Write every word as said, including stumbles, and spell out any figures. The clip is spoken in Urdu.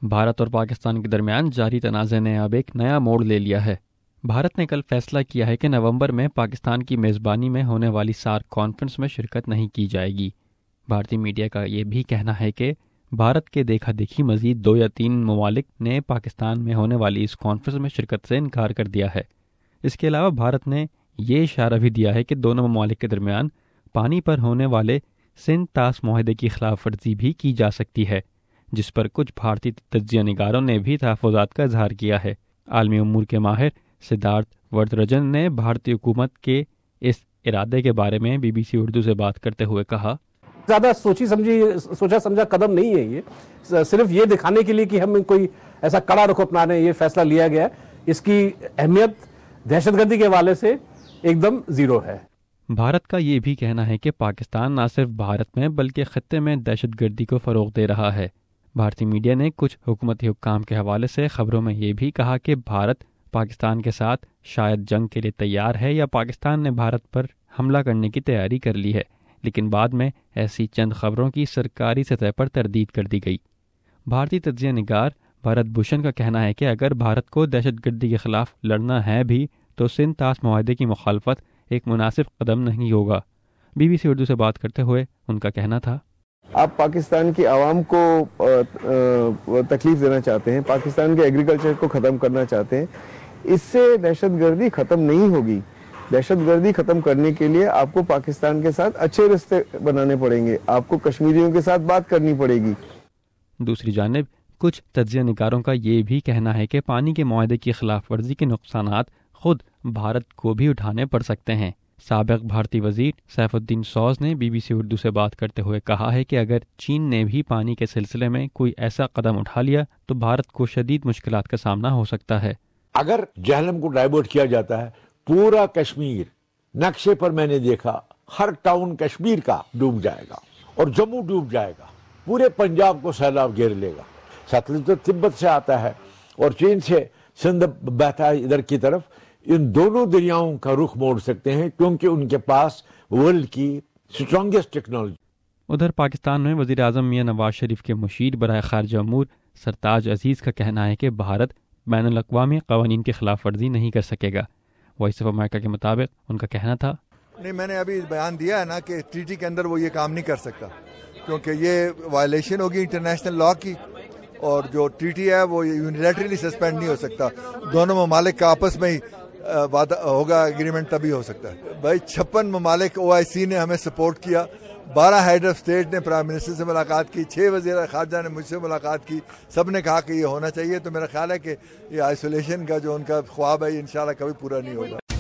بھارت اور پاکستان کے درمیان جاری تنازع نے اب ایک نیا موڑ لے لیا ہے۔ بھارت نے کل فیصلہ کیا ہے کہ نومبر میں پاکستان کی میزبانی میں ہونے والی سارک کانفرنس میں شرکت نہیں کی جائے گی۔ بھارتی میڈیا کا یہ بھی کہنا ہے کہ بھارت کے دیکھا دیکھی مزید دو یا تین ممالک نے پاکستان میں ہونے والی اس کانفرنس میں شرکت سے انکار کر دیا ہے۔ اس کے علاوہ بھارت نے یہ اشارہ بھی دیا ہے کہ دونوں ممالک کے درمیان پانی پر ہونے والے سندھ طاس معاہدے کی خلاف ورزی بھی کی جا سکتی ہے، جس پر کچھ بھارتی تجزیہ نگاروں نے بھی تحفظات کا اظہار کیا ہے۔ عالمی امور کے ماہر سدھارتھ وردراجن نے بھارتی حکومت کے اس ارادے کے بارے میں بی بی سی اردو سے بات کرتے ہوئے کہا، زیادہ سوچی سمجھی سوچا سمجھا قدم نہیں ہے، یہ صرف یہ دکھانے کے لیے کہ ہم کوئی ایسا کڑا رخ اپنا رہے ہیں، یہ فیصلہ لیا گیا ہے، اس کی اہمیت دہشت گردی کے حوالے سے ایک دم زیرو ہے۔ بھارت کا یہ بھی کہنا ہے کہ پاکستان نہ صرف بھارت میں بلکہ خطے میں دہشت گردی کو فروغ دے رہا ہے۔ بھارتی میڈیا نے کچھ حکومتی حکام کے حوالے سے خبروں میں یہ بھی کہا کہ بھارت پاکستان کے ساتھ شاید جنگ کے لیے تیار ہے یا پاکستان نے بھارت پر حملہ کرنے کی تیاری کر لی ہے، لیکن بعد میں ایسی چند خبروں کی سرکاری سطح پر تردید کر دی گئی۔ بھارتی تجزیہ نگار بھارت بھوشن کا کہنا ہے کہ اگر بھارت کو دہشت گردی کے خلاف لڑنا ہے بھی تو سندھ طاس معاہدے کی مخالفت ایک مناسب قدم نہیں ہوگا۔ بی بی سی اردو سے بات کرتے ہوئے ان کا کہنا تھا، آپ پاکستان کی عوام کو تکلیف دینا چاہتے ہیں، پاکستان کے ایگریکلچر کو ختم کرنا چاہتے ہیں، اس سے دہشت گردی ختم نہیں ہوگی۔ دہشت گردی ختم کرنے کے لیے آپ کو پاکستان کے ساتھ اچھے رشتے بنانے پڑیں گے، آپ کو کشمیریوں کے ساتھ بات کرنی پڑے گی۔ دوسری جانب کچھ تجزیہ نگاروں کا یہ بھی کہنا ہے کہ پانی کے معاہدے کی خلاف ورزی کے نقصانات خود بھارت کو بھی اٹھانے پڑ سکتے ہیں۔ سابق بھارتی وزیر سیف الدین سوز نے بی بی سی اردو سے بات کرتے ہوئے کہا ہے کہ اگر چین نے بھی پانی کے سلسلے میں کوئی ایسا قدم اٹھا لیا تو بھارت کو شدید مشکلات کا سامنا ہو سکتا ہے۔ اگر جہلم کو ڈائیورٹ کیا جاتا ہے، پورا کشمیر نقشے پر میں نے دیکھا ہر ٹاؤن کشمیر کا ڈوب جائے گا اور جموں ڈوب جائے گا، پورے پنجاب کو سیلاب گھیر لے گا۔ ستلج تو تبت سے آتا ہے اور چین سے سندھ بہتا ہے ادھر کی طرف، ان دونوں دریاؤں کا رخ موڑ سکتے ہیں کیونکہ ان کے پاس ورلڈ کی سٹرانگسٹ ٹیکنالوجی۔ ادھر پاکستان میں وزیر اعظم میاں نواز شریف کے مشیر برائے خارجہ امور سرتاج عزیز کا کہنا ہے کہ بھارت بین الاقوامی قوانین کی خلاف ورزی نہیں کر سکے گا۔ وائس آف امریکہ کے مطابق ان کا کہنا تھا، نہیں، میں نے ابھی بیان دیا ہے نا کہ ٹریٹی کے اندر وہ یہ کام نہیں کر سکتا کیونکہ یہ وائلیشن ہوگی انٹرنیشنل لاء کی، اور جو ٹریٹی ہے وہ یونیلیٹرلی سسپینڈ نہیں ہو سکتا، دونوں ممالک کا آپس میں ہی وعدہ ہوگا، اگریمنٹ تبھی ہو سکتا ہے۔ بھائی چھپن ممالک او آئی سی نے ہمیں سپورٹ کیا، بارہ ہیڈ آف اسٹیٹ نے پرائم منسٹر سے ملاقات کی، چھ وزیر خارجہ نے مجھ سے ملاقات کی، سب نے کہا کہ یہ ہونا چاہیے۔ تو میرا خیال ہے کہ یہ آئسولیشن کا جو ان کا خواب ہے انشاءاللہ کبھی پورا نہیں ہوگا۔